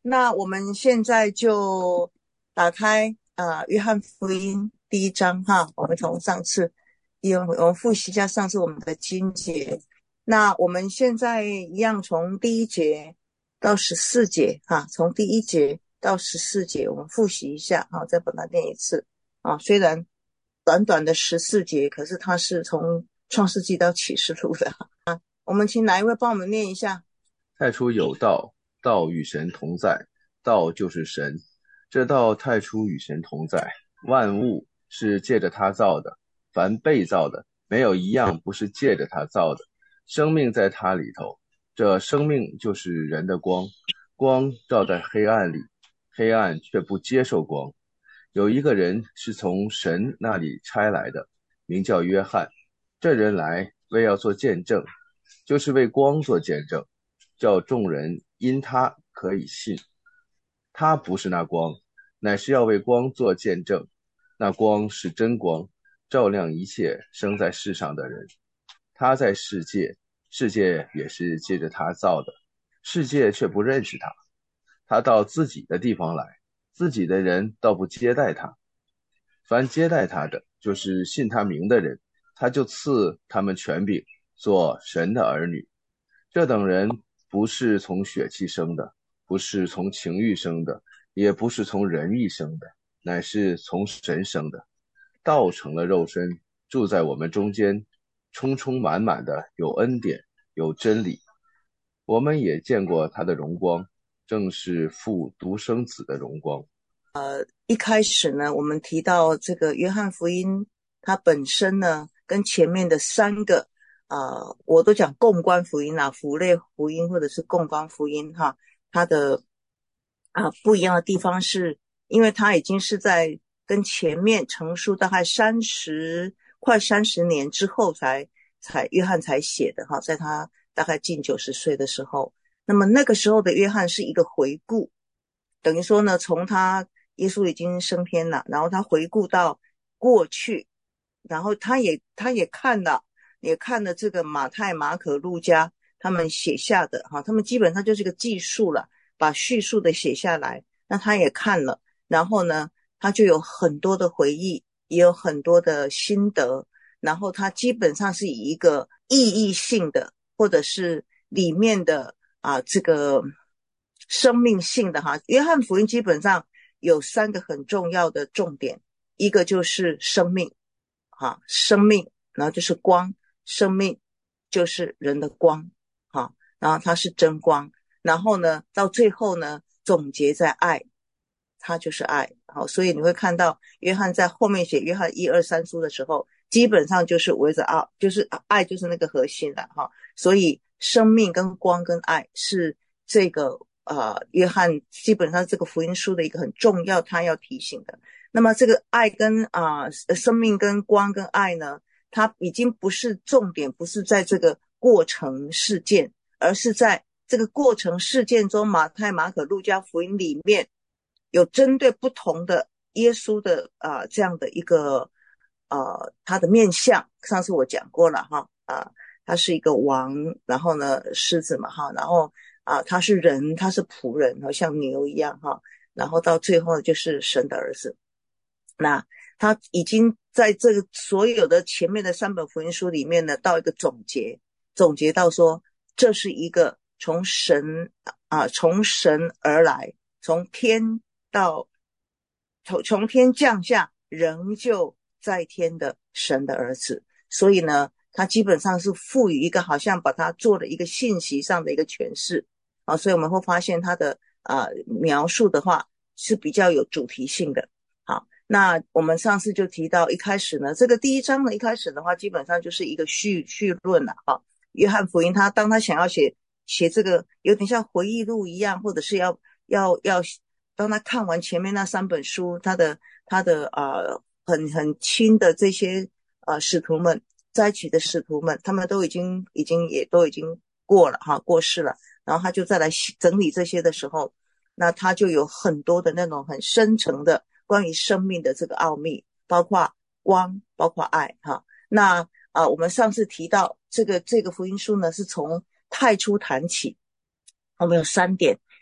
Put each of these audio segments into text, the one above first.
那我们现在就打开约翰福音第一章哈，我们从上次我们复习一下上次我们的经节。那我们现在一样从第一节到14节哈，从第一节到14节我们复习一下哈，再把它念一次啊。虽然短短的14节，可是它是从创世纪到启示录的。我们请哪一位帮我们念一下？ 太初有道，道与神同在，道就是神。这道太初与神同在，万物是借着他造的，凡被造的，没有一样不是借着他造的。生命在他里头，这生命就是人的光，光照在黑暗里，黑暗却不接受光。有一个人是从神那里差来的，名叫约翰。这人来为要做见证，就是为光做见证，叫众人因他可以信。他不是那光，乃是要为光做见证。那光是真光，照亮一切生在世上的人。他在世界，世界也是借着他造的，世界却不认识他。他到自己的地方来，自己的人倒不接待他。凡接待他的，就是信他名的人，他就赐他们权柄，做神的儿女。这等人不是从血气生的，不是从情欲生的，也不是从人意生的，乃是从神生的。道成了肉身，住在我们中间，充充满满的有恩典，有真理。我们也见过他的荣光，正是父独生子的荣光。 一开始呢，我们提到这个约翰福音，它本身呢，跟前面的三个我都讲共观福音啦，福类福音或者是共观福音哈，它的不一样的地方是，因为它已经是在跟前面成书大概快30年之后才约翰才写的哈，在他大概近90岁的时候，那么那个时候的约翰是一个回顾，等于说呢，从他耶稣已经升天了，然后他回顾到过去，然后他也看了这个马太、马可、路加他们写下的哈，他们基本上就是个记述了，把叙述的写下来，那他也看了，然后呢，他就有很多的回忆，也有很多的心得，然后他基本上是以一个意义性的，或者是里面的这个生命性的哈。约翰福音基本上有三个很重要的重点，一个就是生命生命，然后就是光，生命就是人的光然后它是真光，然后呢到最后呢总结在爱，它就是爱。好，所以你会看到约翰在后面写约翰1、2、3书的时候，基本上就是围着就是爱就是那个核心了哈。所以生命跟光跟爱是这个约翰基本上这个福音书的一个很重要他要提醒的。那么这个爱跟生命跟光跟爱呢，它已经不是重点，不是在这个过程事件，而是在这个过程事件中，马太、马可、路加福音里面有针对不同的耶稣的这样的一个他的面相。上次我讲过了哈他是一个王，然后呢狮子嘛哈，然后他是人，他是仆人，像牛一样哈，然后到最后就是神的儿子。那他已经在这个所有的前面的3本福音书里面呢，到一个总结到说，这是一个从神而来，从天到从天降下，仍旧在天的神的儿子。所以呢，他基本上是赋予一个好像把它做了一个信息上的一个诠释所以我们会发现他的描述的话是比较有主题性的。好，那我们上次就提到一开始呢，这个第一章的一开始的话，基本上就是一个序论了约翰福音当他想要写这个有点像回忆录一样，或者是要当他看完前面那3本书，他的很亲的这些使徒们在一起的使徒们，他们都已经过了过世了，然后他就再来整理这些的时候，那他就有很多的那种很深层的关于生命的这个奥秘，包括光，包括爱那我们上次提到这个福音书呢，是从太初谈起，我们有3点。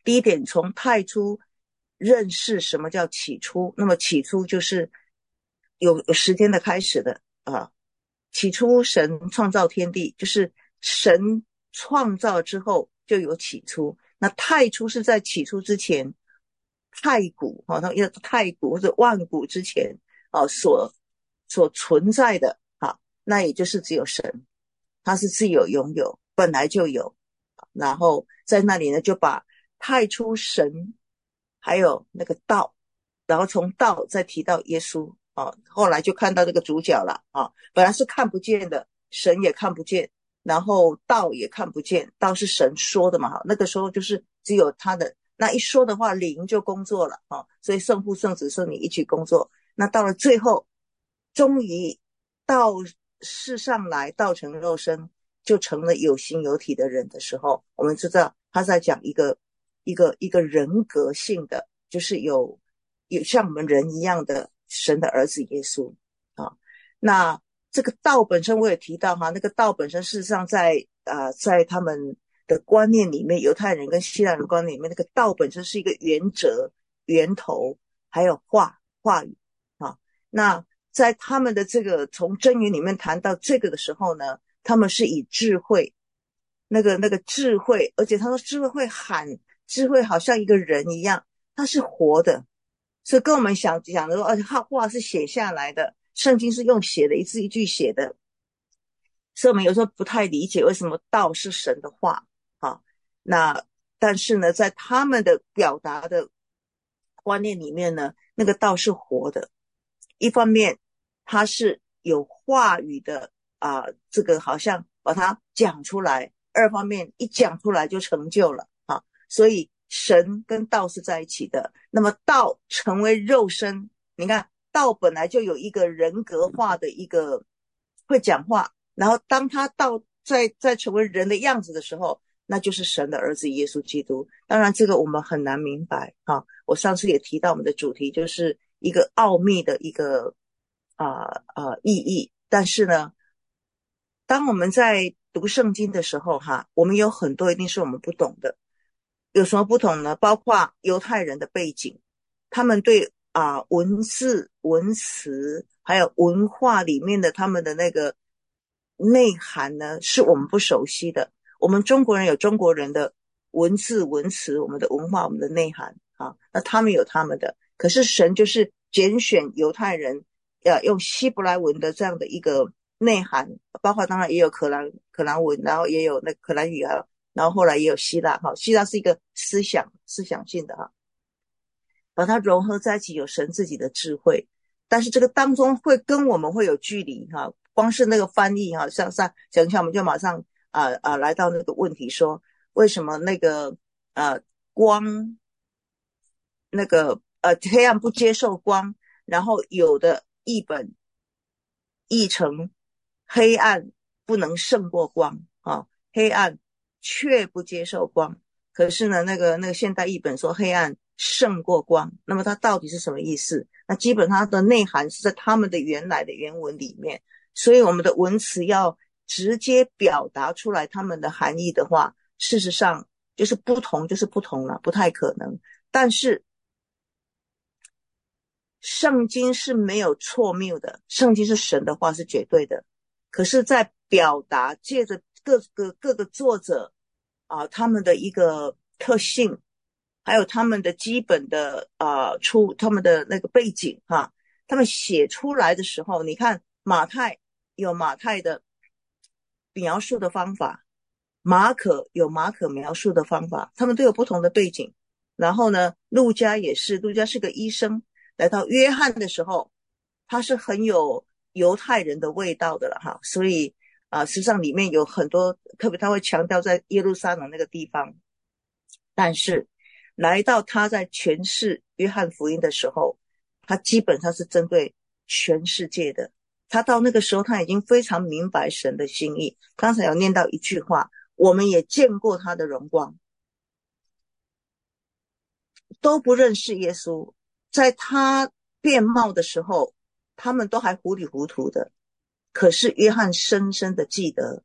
第一点，从太初认识什么叫起初，那么起初就是有时间的开始的啊。起初神创造天地，就是神创造之后就有起初。那太初是在起初之前，太古啊，那太古或者万古之前啊所存在的啊，那也就是只有神，他是自有拥有，本来就有。然后在那里呢，就把太初神还有那个道，然后从道再提到耶稣啊，后来就看到这个主角了啊，本来是看不见的，神也看不见，然后道也看不见，道是神说的嘛，那个时候就是只有他的那一说的话，灵就工作了啊，所以圣父、圣子、圣灵一起工作。那到了最后，终于到世上来，道成肉身，就成了有形有体的人的时候，我们知道他在讲一个人格性的，就是有像我们人一样的神的儿子耶稣啊。那这个道本身我也提到哈，那个道本身事实上在他们的观念里面，犹太人跟希腊人观念里面，那个道本身是一个原则、源头，还有话语啊。那在他们的这个从真言里面谈到这个的时候呢，他们是以智慧，那个智慧，而且他说智慧会喊，智慧好像一个人一样，他是活的，所以跟我们讲的说，话是写下来的，圣经是用写的，一字一句写的，所以我们有时候不太理解为什么道是神的话啊。那但是呢，在他们的表达的观念里面呢，那个道是活的，一方面它是有话语的这个好像把它讲出来，二方面一讲出来就成就了啊。所以神跟道是在一起的。那么道成为肉身，你看道本来就有一个人格化的一个会讲话，然后当他道再成为人的样子的时候，那就是神的儿子耶稣基督。当然这个我们很难明白啊。我上次也提到我们的主题就是一个奥秘的一个意义。但是呢，当我们在读圣经的时候我们有很多一定是我们不懂的。有什么不同呢？包括犹太人的背景，他们对文字、文词还有文化里面的他们的那个内涵呢，是我们不熟悉的。我们中国人有中国人的文字、文词，我们的文化、我们的内涵那他们有他们的。可是神就是拣选犹太人，用希伯来文的这样的一个内涵，包括当然也有可兰文，然后也有那可兰语然后后来也有希腊希腊是一个思想性的把它融合在一起，有神自己的智慧。但是这个当中会跟我们会有距离光是那个翻译像讲一下，我们就马上来到那个问题，说为什么那个光那个黑暗不接受光，然后有的译本译成黑暗不能胜过光黑暗却不接受光。可是呢，那个现代译本说黑暗胜过光，那么它到底是什么意思？那基本上它的内涵是在他们的原来的原文里面，所以我们的文词要直接表达出来他们的含义的话，事实上就是不同就是不同了，不太可能。但是圣经是没有错谬的，圣经是神的话，是绝对的。可是在表达借着各个作者他们的一个特性，还有他们的基本的他们的那个背景他们写出来的时候，你看马太有马太的描述的方法，马可有马可描述的方法，他们都有不同的背景。然后呢，路加也是，路加是个医生，来到约翰的时候，他是很有犹太人的味道的了所以实际上里面有很多，特别他会强调在耶路撒冷那个地方。但是来到他在诠释约翰福音的时候，他基本上是针对全世界的。他到那个时候他已经非常明白神的心意。刚才有念到一句话，我们也见过他的荣光，都不认识耶稣。在他变貌的时候，他们都还糊里糊涂的。可是约翰深深的记得，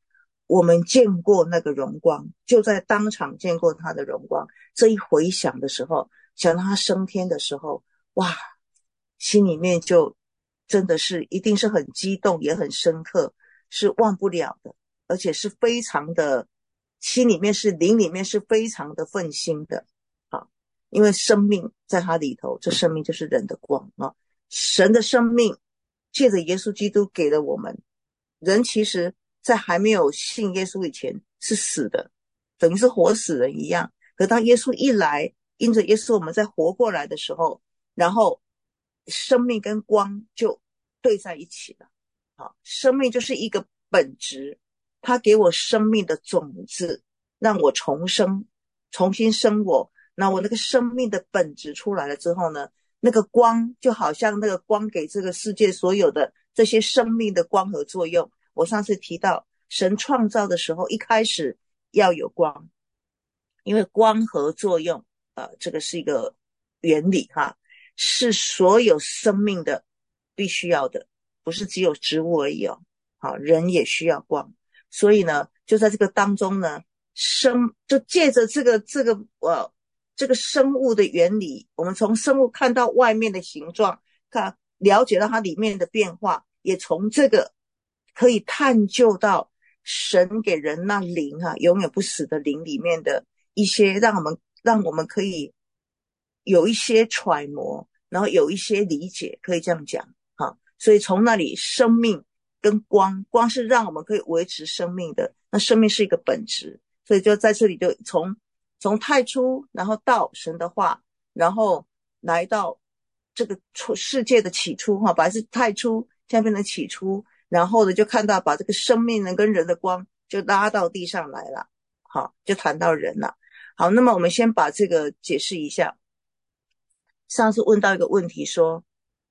我们见过那个荣光，就在当场见过他的荣光。这一回想的时候，想到他升天的时候，哇，心里面就真的是一定是很激动，也很深刻，是忘不了的，而且是非常的心里面是灵里面是非常的愤心的啊，因为生命在他里头，这生命就是人的光啊，神的生命借着耶稣基督给了我们。人其实在还没有信耶稣以前是死的，等于是活死人一样。可当耶稣一来，因着耶稣我们在活过来的时候，然后生命跟光就对在一起了。好，生命就是一个本质，他给我生命的种子，让我重生，重新生我。那我那个生命的本质出来了之后呢，那个光就好像那个光给这个世界所有的这些生命的光合作用。我上次提到神创造的时候，一开始要有光，因为光合作用这个是一个原理哈，是所有生命的必须要的，不是只有植物而已哦。好，人也需要光，所以呢，就在这个当中呢，就借着这个生物的原理，我们从生物看到外面的形状，了解到它里面的变化，也从这个可以探究到神给人那灵永远不死的灵里面的一些让我们可以有一些揣摩，然后有一些理解，可以这样讲所以从那里生命跟光是让我们可以维持生命的，那生命是一个本质，所以就在这里就从太初，然后到神的话，然后来到这个世界的起初本来是太初，现在变成起初，然后呢就看到把这个生命呢跟人的光就拉到地上来了，好，就谈到人了。好，那么我们先把这个解释一下。上次问到一个问题说，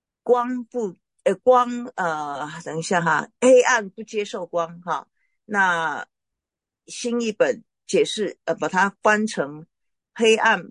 等一下黑暗不接受光那新译本解释把它翻成黑暗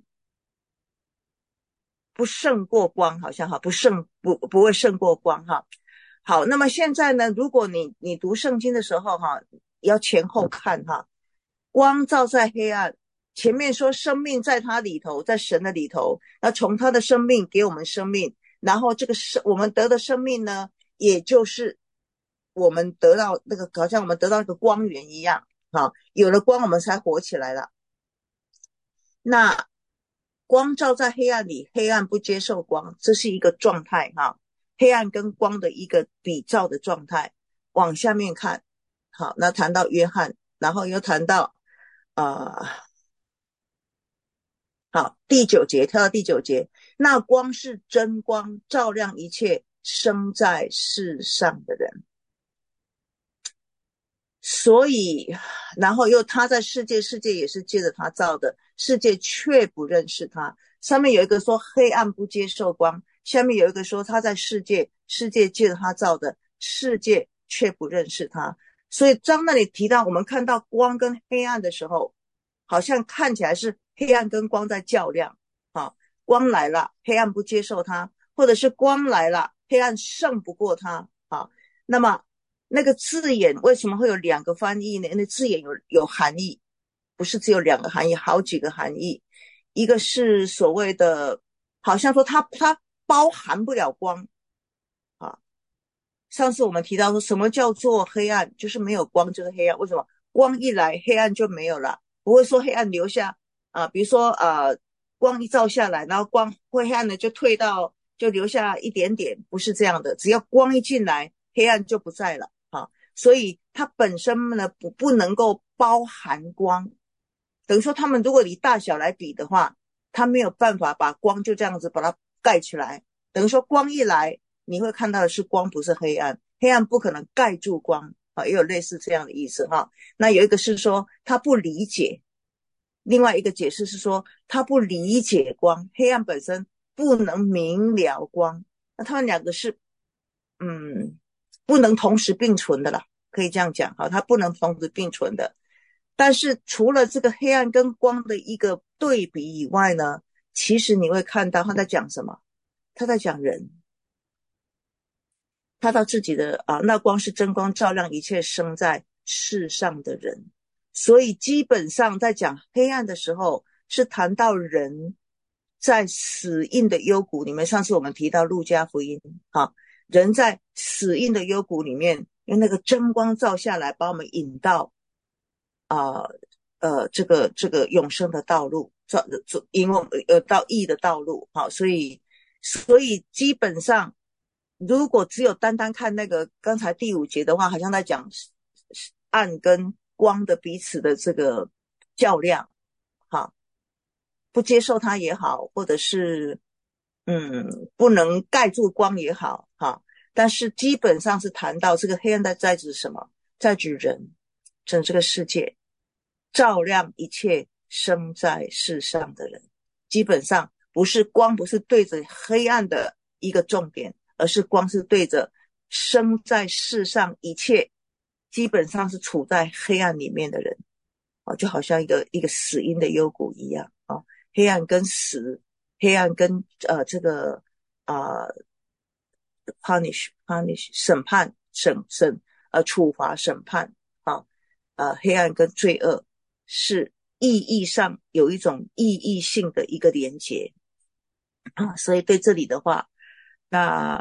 不胜过光，好像不会胜过光好，那么现在呢，如果你读圣经的时候要前后看光照在黑暗，前面说生命在他里头，在神的里头，那从他的生命给我们生命，然后这个我们得的生命呢，也就是我们得到那个好像我们得到一个光源一样有了光我们才活起来了。那光照在黑暗里，黑暗不接受光，这是一个状态黑暗跟光的一个比照的状态。往下面看，好，那谈到约翰，然后又谈到好，第9节，跳到第9节，那光是真光，照亮一切生在世上的人。所以然后又他在世界也是借着他造的，世界却不认识他。上面有一个说黑暗不接受光，下面有一个说他在世界借着他造的，世界却不认识他。所以当那里提到我们看到光跟黑暗的时候，好像看起来是黑暗跟光在较量光来了，黑暗不接受他，或者是光来了，黑暗胜不过他那么那个字眼为什么会有2个翻译呢？那字眼有含义，不是只有2个含义，好几个含义。一个是所谓的好像说它包含不了光上次我们提到说什么叫做黑暗，就是没有光就是黑暗。为什么？光一来黑暗就没有了，不会说黑暗留下比如说光一照下来，然后光灰暗的就退到就留下一点点，不是这样的，只要光一进来黑暗就不在了所以它本身呢不能够包含光，等于说他们如果以大小来比的话，它没有办法把光就这样子把它盖起来，等于说光一来你会看到的是光，不是黑暗，黑暗不可能盖住光也有类似这样的意思那有一个是说他不理解，另外一个解释是说他不理解光，黑暗本身不能明了光，那他们2个是不能同时并存的啦，可以这样讲它不能同时并存的。但是除了这个黑暗跟光的一个对比以外呢，其实你会看到他在讲什么，他在讲人，他到自己的那光是真光，照亮一切生在世上的人。所以基本上在讲黑暗的时候，是谈到人在死荫的幽谷里面。上次我们提到路加福音啊，人在死荫的幽谷里面，用那个真光照下来，把我们引到这个永生的道路，引我们到义的道路。好，所以基本上，如果只有单单看那个刚才第5节的话，好像在讲暗跟光的彼此的这个较量。好，不接受它也好，或者是不能盖住光也好，哈。但是基本上是谈到这个黑暗在指什么？在指人，整这个世界，照亮一切生在世上的人。基本上不是光，不是对着黑暗的一个重点，而是光是对着生在世上一切基本上是处在黑暗里面的人。就好像一个死荫的幽谷一样。黑暗跟死，黑暗跟这个punish 审判处罚审判黑暗跟罪恶是意义上有一种意义性的一个连结所以对这里的话，那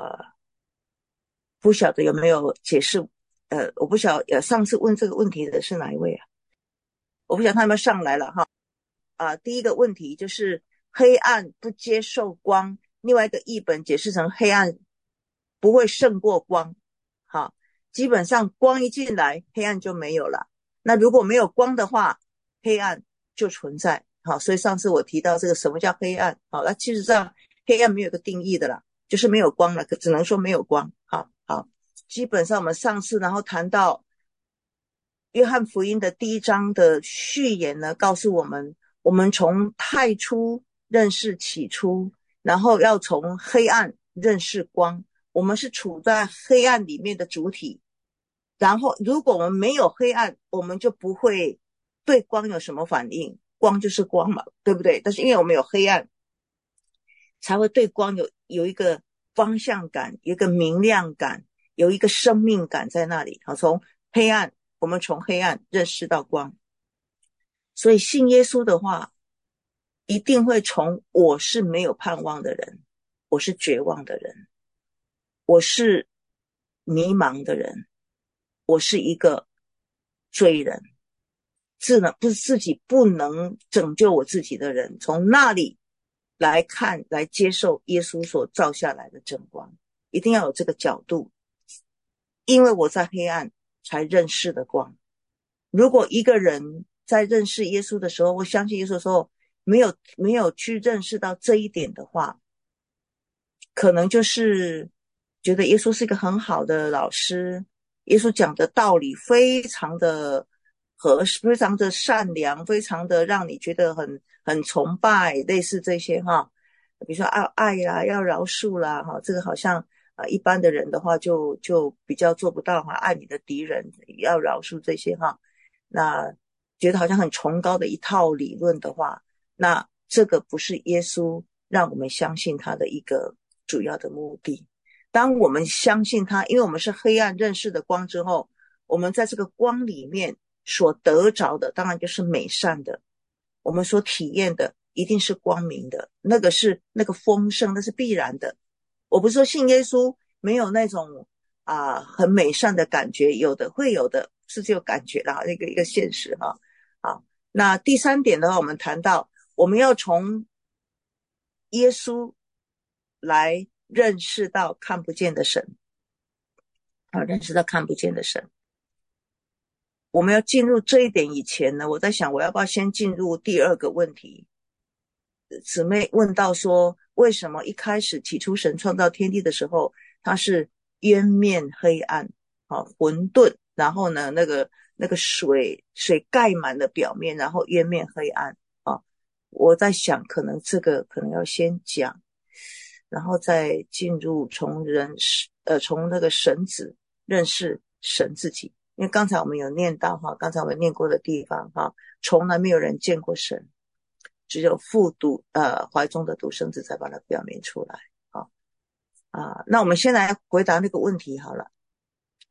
不晓得有没有解释我不晓得上次问这个问题的是哪一位啊？我不晓得他有没有上来了哈。第一个问题就是黑暗不接受光，另外一个译本解释成黑暗不会胜过光。好，基本上光一进来，黑暗就没有了。那如果没有光的话，黑暗就存在。好，所以上次我提到这个什么叫黑暗。好，那其实上黑暗没有个定义的啦，就是没有光了，只能说没有光。好，基本上我们上次然后谈到约翰福音的第1章的序言呢，告诉我们，我们从太初认识起初，然后要从黑暗认识光。我们是处在黑暗里面的主体，然后如果我们没有黑暗，我们就不会对光有什么反应。光就是光嘛，对不对？但是因为我们有黑暗，才会对光有一个方向感，有一个明亮感，有一个生命感在那里。好，我们从黑暗认识到光。所以信耶稣的话，一定会从我是没有盼望的人，我是绝望的人，我是迷茫的人，我是一个罪人，不是自己不能拯救我自己的人，从那里来看，来接受耶稣所照下来的真光。一定要有这个角度，因为我在黑暗才认识的光。如果一个人在认识耶稣的时候，我相信耶稣的时候没有去认识到这一点的话，可能就是觉得耶稣是一个很好的老师，耶稣讲的道理非常的非常的善良，非常的让你觉得很崇拜，类似这些哈。比如说爱啦，要饶恕啦哈，这个好像一般的人的话就比较做不到哈，爱你的敌人，要饶恕这些哈。那觉得好像很崇高的一套理论的话，那这个不是耶稣让我们相信他的一个主要的目的。当我们相信他，因为我们是黑暗认识的光之后，我们在这个光里面所得着的当然就是美善的，我们所体验的一定是光明的，那个丰盛，那是必然的。我不是说信耶稣没有那种很美善的感觉，有的会有的，是只有感觉啦，一个现实哈。好，那第3点的话，我们谈到我们要从耶稣来认识到看不见的神，认识到看不见的神。我们要进入这一点以前呢，我在想我要不要先进入第2个问题。姊妹问到说，为什么一开始起初神创造天地的时候，它是渊面黑暗混沌，然后呢那个水盖满了表面，然后渊面黑暗我在想可能这个可能要先讲，然后再进入从那个神子认识神自己。因为刚才我们有念到刚才我们念过的地方从来没有人见过神，只有父怀中的独生子才把它表明出来那我们先来回答那个问题好了。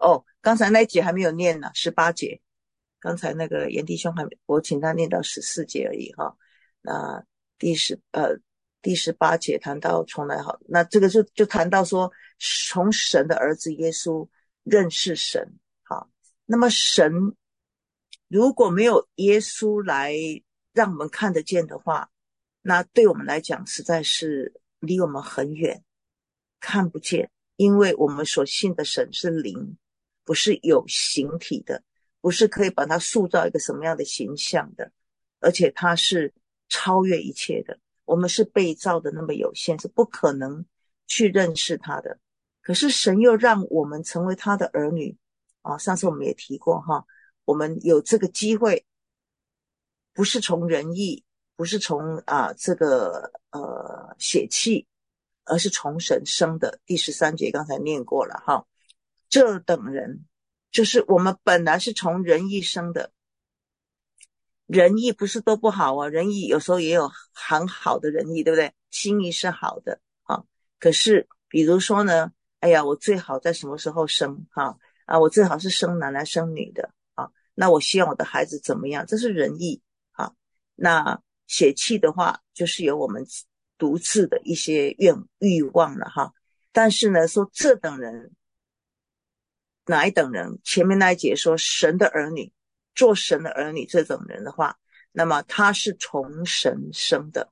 刚才那一节还没有念呢，18节。刚才那个严弟兄我请他念到14节而已哈。那第18节谈到从来好，那这个就谈到说从神的儿子耶稣认识神。好，那么神如果没有耶稣来让我们看得见的话，那对我们来讲实在是离我们很远，看不见，因为我们所信的神是灵，不是有形体的，不是可以把它塑造一个什么样的形象的，而且它是超越一切的。我们是被造的那么有限，是不可能去认识他的。可是神又让我们成为他的儿女啊，上次我们也提过哈，我们有这个机会，不是从人意，不是从血气，而是从神生的。第13节刚才念过了哈，这等人就是我们本来是从人意生的，人意不是都不好啊，人意有时候也有很好的人意，对不对？心意是好的啊，可是比如说呢，哎呀，我最好在什么时候生我最好是生男来生女的啊，那我希望我的孩子怎么样，这是人意啊。那血气的话，就是有我们独自的一些欲望了哈。但是呢，说这等人，哪一等人？前面那一节说神的儿女，做神的儿女这种人的话，那么他是从神生的。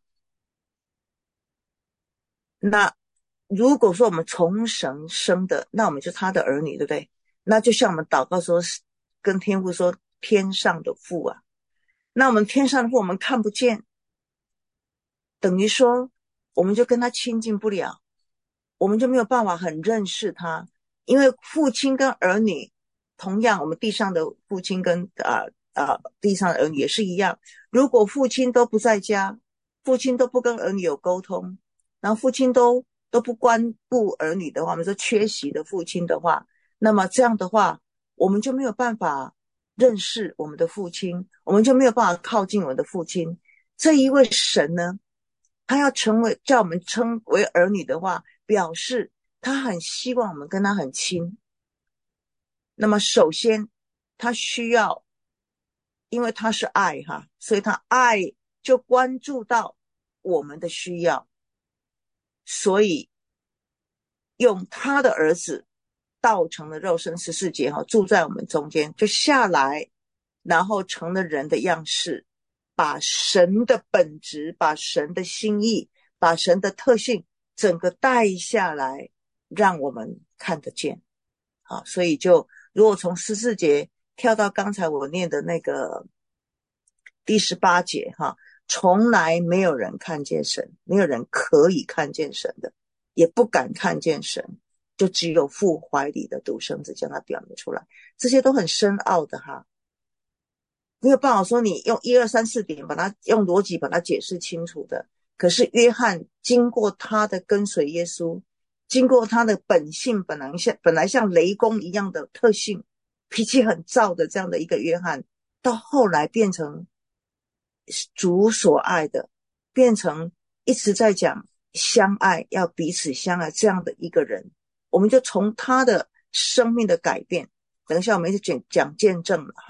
那如果说我们从神生的，那我们就他的儿女，对不对？那就像我们祷告说，跟天父说，天上的父啊，那我们天上的父我们看不见，等于说我们就跟他亲近不了，我们就没有办法很认识他。因为父亲跟儿女同样，我们地上的父亲跟地上的儿女也是一样，如果父亲都不在家，父亲都不跟儿女有沟通，然后父亲都不关顾儿女的话，我们说缺席的父亲的话，那么这样的话我们就没有办法认识我们的父亲，我们就没有办法靠近我们的父亲。这一位神呢，他要叫我们称为儿女的话，表示他很希望我们跟他很亲。那么首先他需要，因为他是爱哈，所以他爱就关注到我们的需要，所以用他的儿子道成了肉身14节住在我们中间，就下来，然后成了人的样式，把神的本质，把神的心意，把神的特性整个带下来，让我们看得见。好，所以就如果从14节跳到刚才我念的那个第18节从来没有人看见神，没有人可以看见神的，也不敢看见神，就只有父怀里的独生子将他表明出来。这些都很深奥的没有办法说你用1、2、3、4点把它用逻辑把它解释清楚的。可是约翰经过他的跟随耶稣，经过他的本性本来像雷公一样的特性，脾气很躁的这样的一个约翰，到后来变成主所爱的，变成一直在讲相爱，要彼此相爱这样的一个人。我们就从他的生命的改变，等一下我们就讲见证了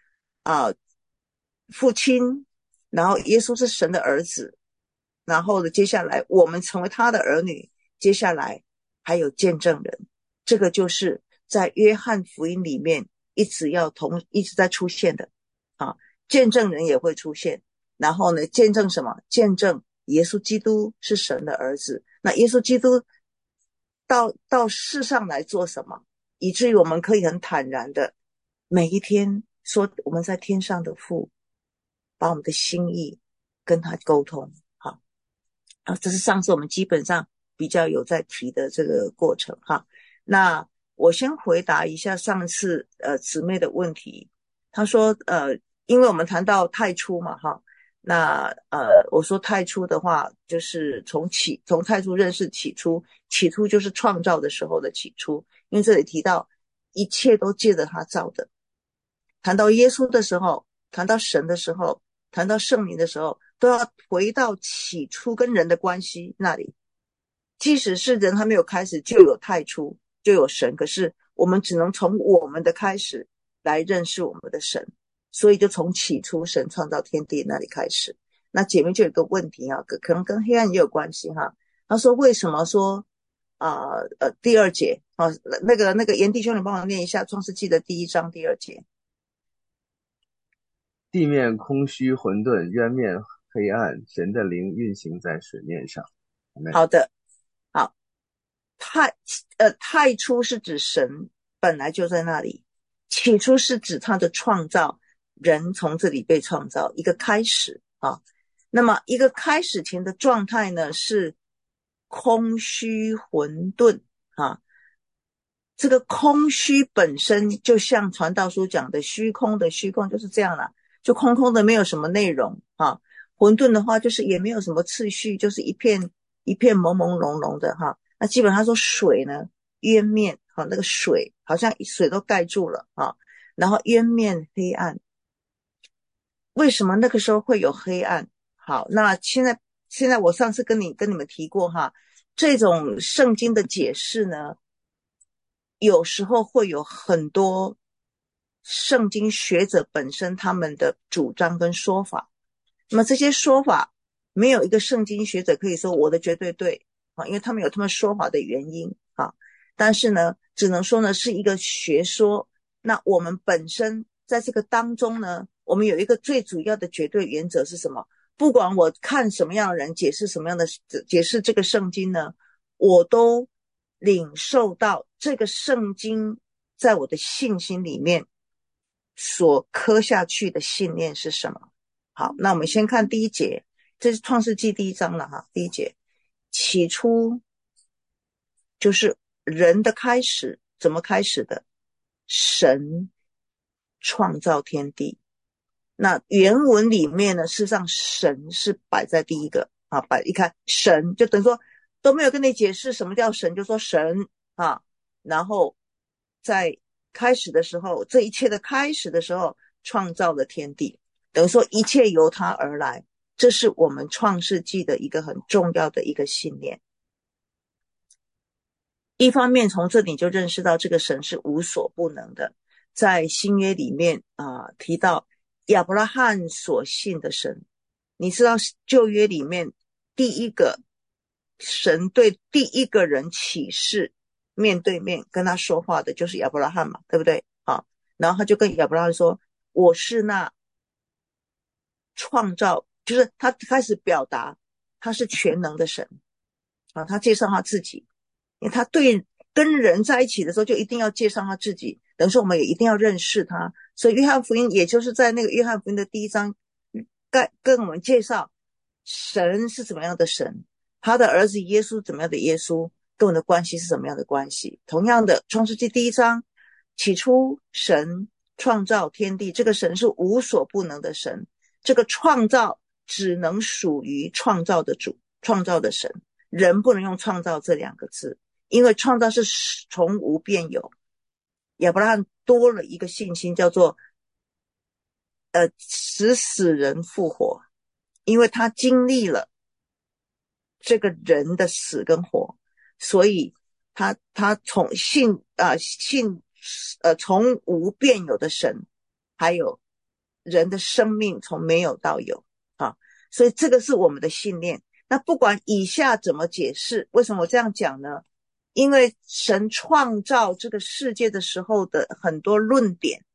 父亲，然后耶稣是神的儿子，然后呢，接下来我们成为他的儿女，接下来还有见证人。这个就是在约翰福音里面一直在出现的见证人也会出现。然后呢，见证什么？见证耶稣基督是神的儿子。那耶稣基督到世上来做什么？以至于我们可以很坦然的每一天说我们在天上的父，把我们的心意跟他沟通。好，这是上次我们基本上比较有在提的这个过程那我先回答一下上次姊妹的问题。她说因为我们谈到太初嘛那我说太初的话就是从太初认识起初就是创造的时候的起初，因为这里提到一切都借着他造的。谈到耶稣的时候，谈到神的时候，谈到圣灵的时候，都要回到起初跟人的关系那里。即使是人还没有开始就有太初就有神，可是我们只能从我们的开始来认识我们的神，所以就从起初神创造天地那里开始。那姐妹就有一个问题啊，可能跟黑暗也有关系哈。她说为什么说第二节啊，那个严弟兄，你帮我念一下创世纪的第1章第2节。 地面空虚混沌，渊面黑暗，神的灵运行在水面上。 好的，好，太初是指神本来就在那里，起初是指他的创造，人从这里被创造，一个开始啊。那么一个开始前的状态呢，是空虚混沌啊。这个空虚本身就像传道书讲的，虚空的虚空就是这样啦，就空空的，没有什么内容啊。混沌的话就是也没有什么次序，就是一片一片朦朦胧胧的哈。那基本上说水呢，渊面啊，那个水好像水都盖住了啊。然后渊面黑暗，为什么那个时候会有黑暗？好，那现在我上次跟你们提过哈，这种圣经的解释呢，有时候会有很多圣经学者本身他们的主张跟说法。那么这些说法没有一个圣经学者可以说我的绝对对啊，因为他们有他们说法的原因啊。但是呢，只能说呢是一个学说。那我们本身在这个当中呢，我们有一个最主要的绝对原则是什么？不管我看什么样的人解释什么样的解释这个圣经呢，我都领受到这个圣经在我的信心里面所刻下去的信念是什么。好，那我们先看第1节，这是创世纪第1章了哈。第1节，起初就是人的开始，怎么开始的？神创造天地。那原文里面呢，事实上神是摆在第一个啊，一看神就等于说都没有跟你解释什么叫神，就说神啊，然后在开始的时候，这一切的开始的时候，创造了天地，等于说一切由他而来，这是我们创世纪的一个很重要的一个信念。一方面从这里就认识到这个神是无所不能的，在新约里面提到亚伯拉罕所信的神。你知道旧约里面第一个神对第一个人启示，面对面跟他说话的就是亚伯拉罕嘛，对不对啊？然后他就跟亚伯拉罕说，我是那创造，就是他开始表达他是全能的神啊。他介绍他自己，因为他对跟人在一起的时候就一定要介绍他自己，等于说我们也一定要认识他。所以约翰福音也就是在那个约翰福音的第1章跟我们介绍神是怎么样的神，他的儿子耶稣怎么样的耶稣，跟我们的关系是怎么样的关系。同样的创世纪第1章，起初神创造天地，这个神是无所不能的神，这个创造只能属于创造的主，创造的神，人不能用创造这2个字，因为创造是从无变有。亚伯拉罕多了一个信心，叫做使死人复活，因为他经历了这个人的死跟活，所以他从从无变有的神，还有人的生命从没有到有啊，所以这个是我们的信念。那不管以下怎么解释，为什么我这样讲呢？因为神创造这个世界的时候的很多论点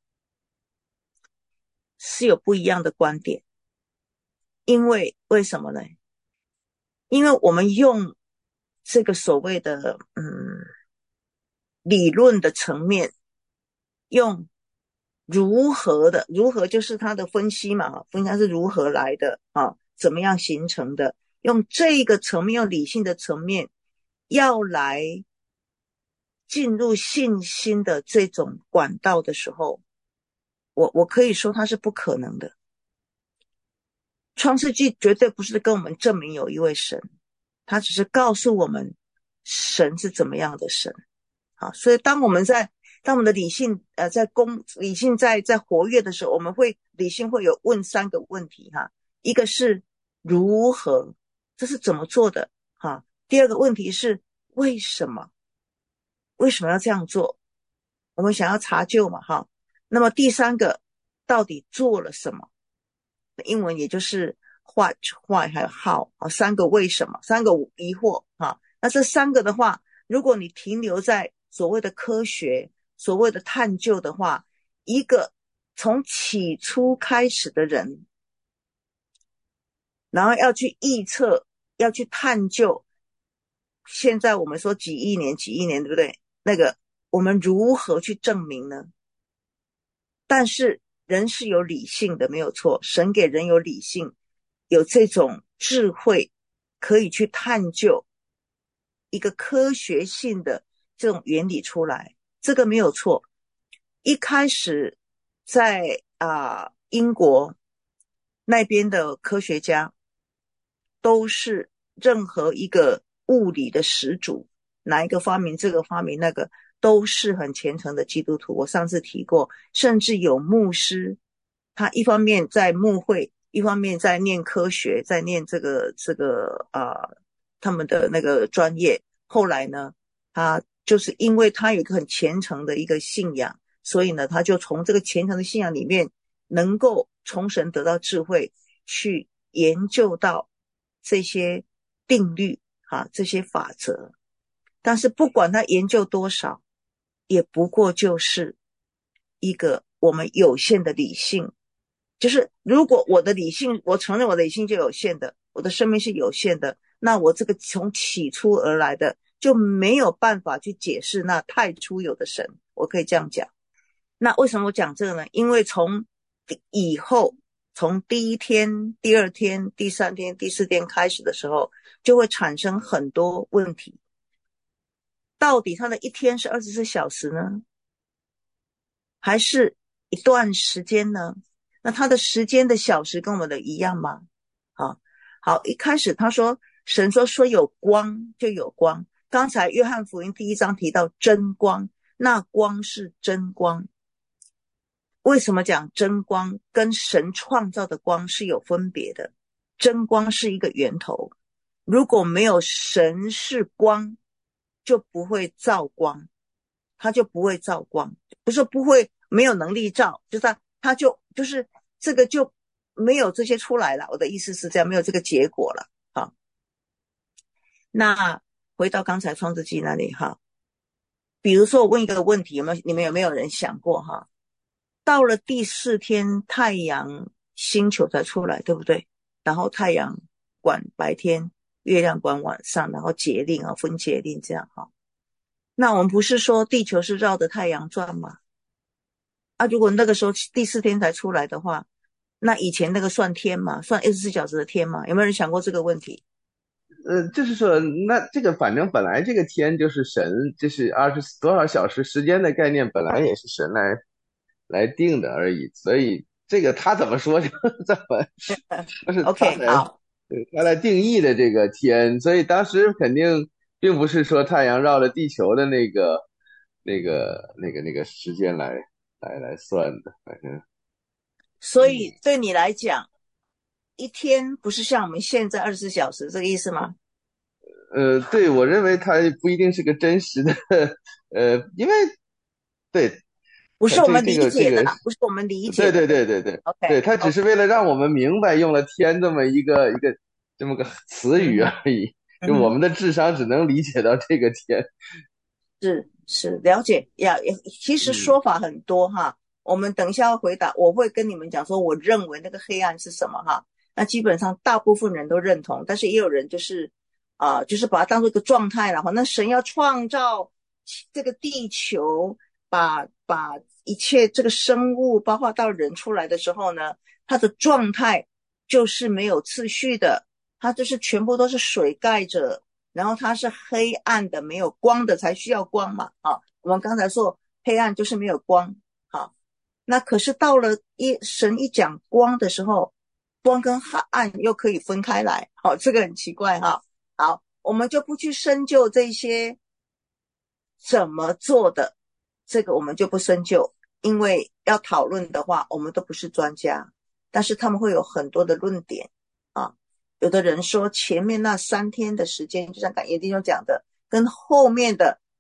是有不一样的观点。因为什么呢？因为我们用这个所谓的理论的层面，用如何就是它的分析嘛，分析它是如何来的啊，怎么样形成的，用这个层面，用理性的层面要来进入信心的这种管道的时候，我可以说它是不可能的。创世纪绝对不是跟我们证明有一位神，他只是告诉我们神是怎么样的神。好，所以当我们的理性理性在活跃的时候，我们理性会有问3个问题哈。一个是如何，这是怎么做的哈。第2个问题是为什么要这样做？ 我们想要查究嘛哈。那么第三个到底做了什么？英文也就是 what why 还有 how 啊，三个为什么，三个疑惑啊。那这三个的话，如果你停留在所谓的科学，所谓的探究的话，一个从起初开始的人，然后要去预测，要去探究，现在我们说几亿年几亿年，对不对？那个我们如何去证明呢？但是人是有理性的，没有错，神给人有理性，有这种智慧，可以去探究一个科学性的这种原理出来，这个没有错。一开始在英国那边的科学家都是任何一个物理的始祖，哪一个发明这个发明那个，都是很虔诚的基督徒。我上次提过，甚至有牧师，他一方面在牧会，一方面在念科学，在念他们的那个专业。后来呢，他就是因为他有一个很虔诚的一个信仰，所以呢，他就从这个虔诚的信仰里面，能够从神得到智慧，去研究到这些定律这些法则。但是不管他研究多少，也不过就是一个我们有限的理性。就是如果我的理性，我承认我的理性就有限的，我的生命是有限的，那我这个从起初而来的就没有办法去解释那太初有的神，我可以这样讲。那为什么我讲这个呢？因为从以后，从第一天、第二天、第三天、第四天开始的时候，就会产生很多问题。到底他的一天是24小时呢？还是一段时间呢？那他的时间的小时跟我们的一样吗？好，一开始他说，神说有光就有光。刚才约翰福音第1章提到真光，那光是真光。为什么讲真光跟神创造的光是有分别的？真光是一个源头，如果没有神是光，就不会照光，它就不会照光，不是不会没有能力照，就是它就是这个就没有这些出来了。我的意思是这样，没有这个结果了。好，那回到刚才创世纪那里哈，比如说我问一个问题，你们有没有人想过哈？到了第4天，太阳星球才出来，对不对？然后太阳管白天，月亮管晚上，然后节令分节令这样哈。那我们不是说地球是绕着太阳转吗？如果那个时候第4天才出来的话，那以前那个算天吗？算24小时的天吗？有没有人想过这个问题？ 就是说，那这个反正本来这个天就是神，就是20多少小时时间的概念，本来也是神来定的而已。所以这个他怎么说就怎么，就是 OK， 好。 他来定义的这个天。所以当时肯定并不是说太阳绕着地球的那个时间来算的，反正所以对你来讲，一天不是像我们现在24小时，这个意思吗？ 对，我认为它不一定是个真实的，因为对不是我们这个理解的，不是我们理解的。 对， OK， 它只是为了让我们明白用了天这么这么个词语而已，就我们的智商只能理解到这个天。 是了解呀。其实说法很多哈，我们等一下要回答，我会跟你们讲说，我认为那个黑暗是什么哈。那基本上大部分人都认同，但是也有人就是就是把它当做一个状态了哈。那神要创造这个地球，把一切这个生物，包括到人出来的时候呢，它的状态就是没有次序的，它就是全部都是水盖着。然后它是黑暗的，没有光的才需要光嘛。我们刚才说黑暗就是没有光。那可是到了神一讲光的时候，光跟黑暗又可以分开来。这个很奇怪哈。好，我们就不去深究这些怎么做的，这个我们就不深究，因为要讨论的话，我们都不是专家，但是他们会有很多的论点啊。有的人说前面那3天的时间，就像感业弟兄讲的，跟后面的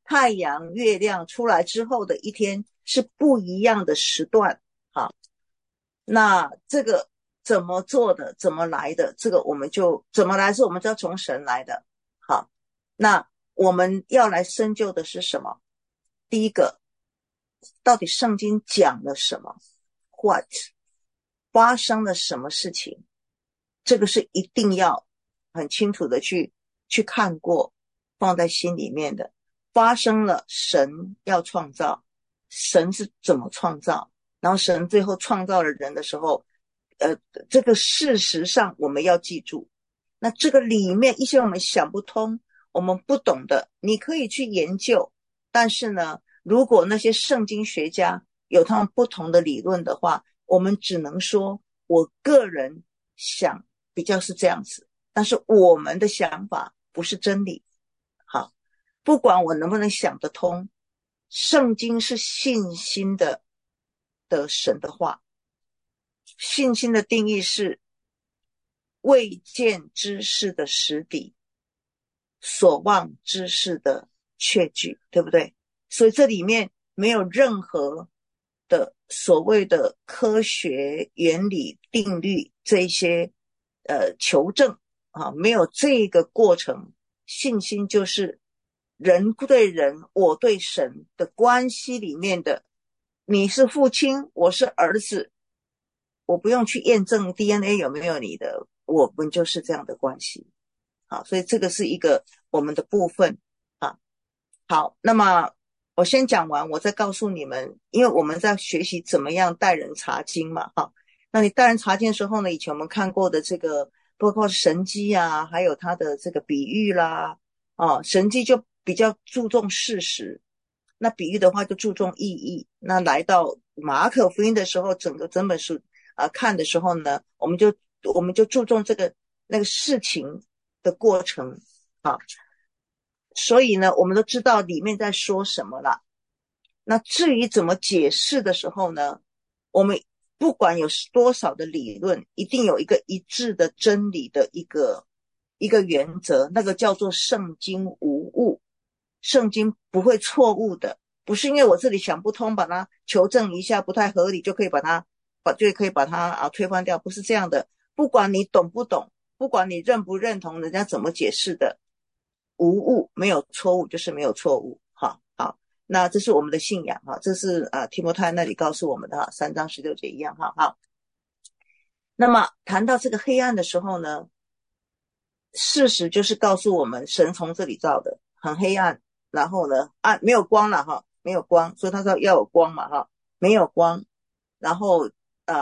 太阳、月亮出来之后的一天是不一样的时段。好，那这个怎么做的，怎么来的，这个我们就怎么来是我们知道从神来的。好，那我们要来深究的是什么？第一个，到底圣经讲了什么 ？What 发生了什么事情？这个是一定要很清楚的去看过，放在心里面的。发生了，神要创造，神是怎么创造？然后神最后创造了人的时候，这个事实上我们要记住。那这个里面一些我们想不通，我们不懂的，你可以去研究。但是呢，如果那些圣经学家有他们不同的理论的话，我们只能说，我个人想比较是这样子，但是我们的想法不是真理。好，不管我能不能想得通，圣经是信心的神的话。信心的定义是未见之事的实底，所望之事的确据，对不对？所以这里面没有任何的所谓的科学原理定律这些求证啊，没有这个过程。信心就是人对人，我对神的关系里面的，你是父亲，我是儿子，我不用去验证 DNA 有没有你的，我们就是这样的关系。好，所以这个是一个我们的部分啊。好，那么我先讲完，我再告诉你们，因为我们在学习怎么样带人查经嘛。好，那你带人查经的时候呢，以前我们看过的这个包括神迹啊，还有它的这个比喻啦，神迹就比较注重事实，那比喻的话就注重意义。那来到马可福音的时候，整本书看的时候呢，我们就注重这个那个事情的过程。好，所以呢，我们都知道里面在说什么了。那至于怎么解释的时候呢，我们不管有多少的理论，一定有一个一致的真理的一个原则，那个叫做圣经无误。圣经不会错误的，不是因为我这里想不通，把它求证一下不太合理，就可以把它推翻掉，不是这样的。不管你懂不懂，不管你认不认同人家怎么解释的，无误，没有错误就是没有错误。好，那这是我们的信仰哈，这是提摩太那里告诉我们的哈，3章16节一样哈。好，那么谈到这个黑暗的时候呢，事实就是告诉我们，神从这里造的很黑暗，然后呢，没有光了哈，没有光，所以他说要有光嘛哈，没有光，然后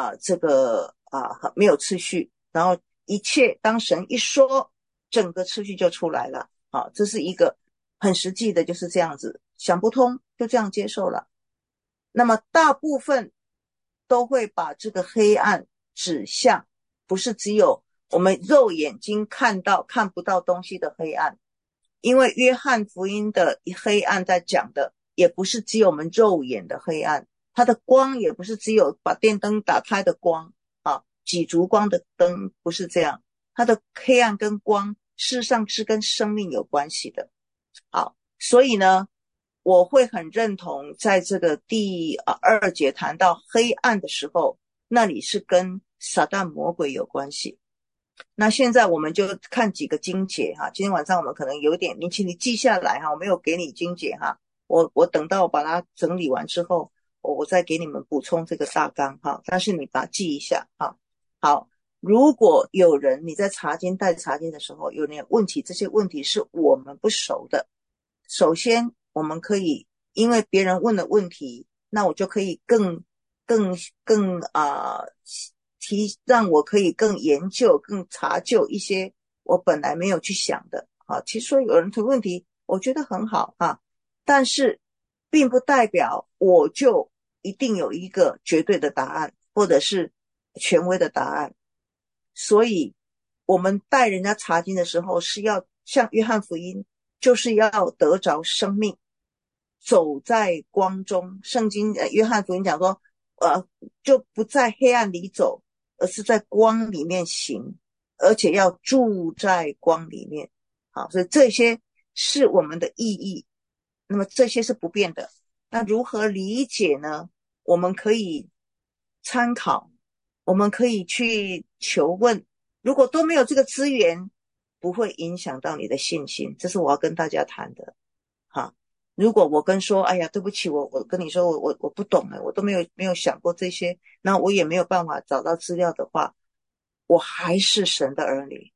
没有次序，然后一切当神一说，整个次序就出来了。好，这是一个很实际的，就是这样子，想不通就这样接受了。那么大部分都会把这个黑暗指向，不是只有我们肉眼睛看不到东西的黑暗，因为约翰福音的黑暗在讲的也不是只有我们肉眼的黑暗，它的光也不是只有把电灯打开的光几烛光的灯，不是这样，它的黑暗跟光事实上是跟生命有关系的。好，所以呢，我会很认同在这个第2节谈到黑暗的时候，那里是跟撒旦魔鬼有关系。那现在我们就看几个经节哈，今天晚上我们可能有点，你请你记下来哈，我没有给你经节哈，我等到我把它整理完之后，我再给你们补充这个大纲哈，但是你把它记一下哈。好，如果有人你在带查经的时候有人问题，这些问题是我们不熟的，首先我们可以因为别人问的问题，那我就可以更让我可以更研究更查究一些我本来没有去想的。其实说有人提问题我觉得很好但是并不代表我就一定有一个绝对的答案或者是权威的答案。所以我们带人家查经的时候是要像约翰福音，就是要得着生命，走在光中。圣经约翰福音讲说就不在黑暗里走，而是在光里面行，而且要住在光里面。好，所以这些是我们的意义。 那么这些是不变的。那如何理解呢？我们可以参考，我们可以去求问。如果都没有这个资源，不会影响到你的信心，这是我要跟大家谈的。哈，如果我跟说，哎呀，对不起，我跟你说，我不懂我都没有想过这些，那我也没有办法找到资料的话，我还是神的儿女，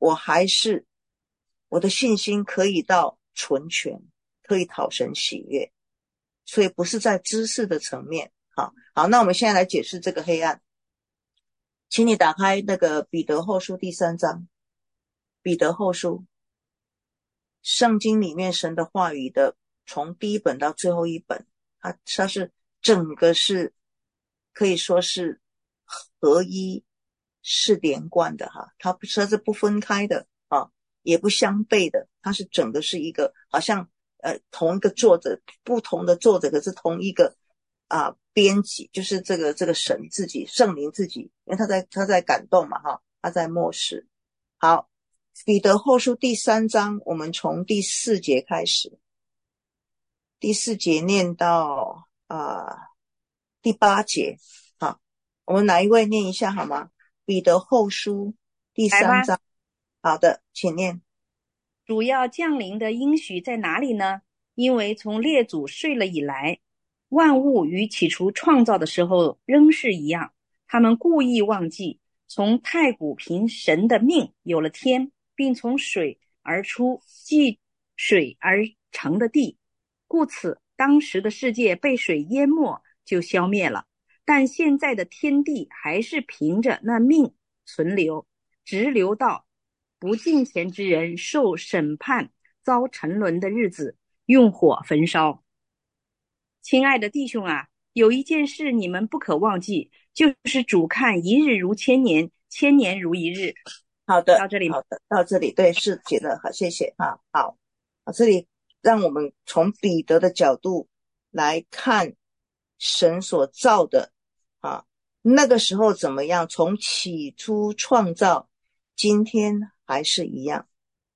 我的信心可以到纯全，可以讨神喜悦，所以不是在知识的层面。好，那我们现在来解释这个黑暗，请你打开那个彼得后书第3章，彼得后书，圣经里面神的话语的从第一本到最后一本，它是整个是可以说是合一，是连贯的它是不分开的也不相悖的，它是整个是一个好像同一个作者，不同的作者，可是同一个编辑，就是这个神自己，圣灵自己，因为他在感动嘛他在默示。好，彼得后书第3章，我们从第4节开始，第4节念到第8节。好，我们哪一位念一下好吗？彼得后书第3章。好的，请念。 主要降临的应许在哪里呢？因为从列祖睡了以来，万物与起初创造的时候仍是一样，他们故意忘记从太古凭神的命有了天，并从水而出，即水而成的地，故此当时的世界被水淹没，就消灭了。但现在的天地还是凭着那命存留，直留到不敬虔之人受审判遭沉沦的日子，用火焚烧。亲爱的弟兄有一件事你们不可忘记，就是主看一日如千年，千年如一日。 好的， 到这里。 好的，到这里，对，是写的好，谢谢好，这里让我们从彼得的角度来看神所造的那个时候怎么样，从起初创造，今天还是一样。